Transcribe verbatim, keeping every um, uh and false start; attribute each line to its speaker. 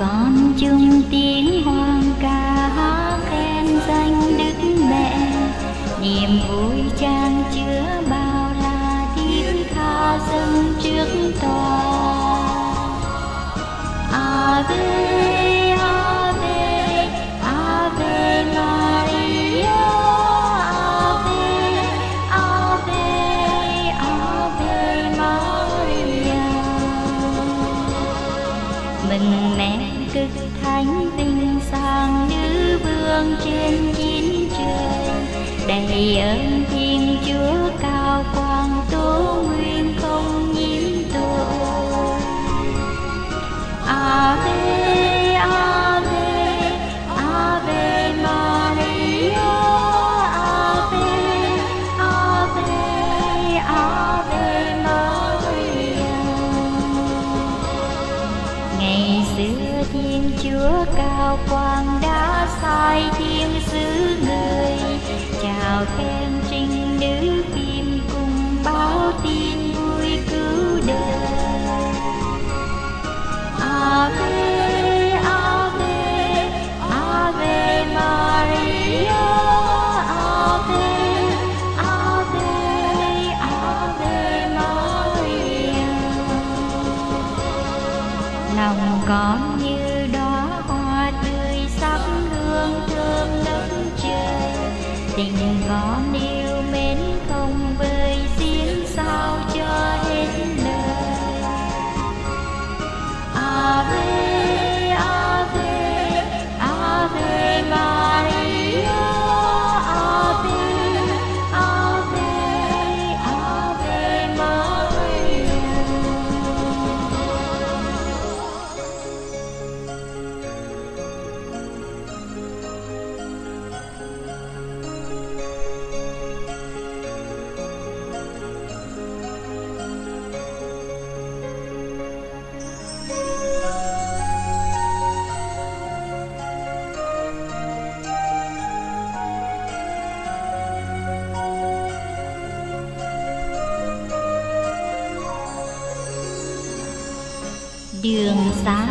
Speaker 1: con chung tiếng hoang ca hát khen danh Đức Mẹ, niềm vui chan chứa bao la tiếng tha dâng trước tòa. Ave, Ave, Ave Maria, Ave, Ave, Ave Maria. Mừng mẹ cực thánh vinh sang nữ vương trên chín trời, đầy ơn Thiên Chúa cao quang tố nguyên không nhiễm tội. Ave, Ave, Ave Maria, Ave, Ave, Ave Maria. Ngày xưa Thiên Chúa cao quang đã sai thiên sứ người, chào khen trinh nữ kim cùng báo tin vui cứu đời. Ave, Ave, Ave Maria, Ave, Ave, Ave Maria. Lòng con như đóa hoa tươi sắc hương thơm nức trời, tình con yêu mến không vơi diễn sao cho hết lời. Ave, Ave, Ave Maria, Ave, Ave, Ave Maria. Đường xá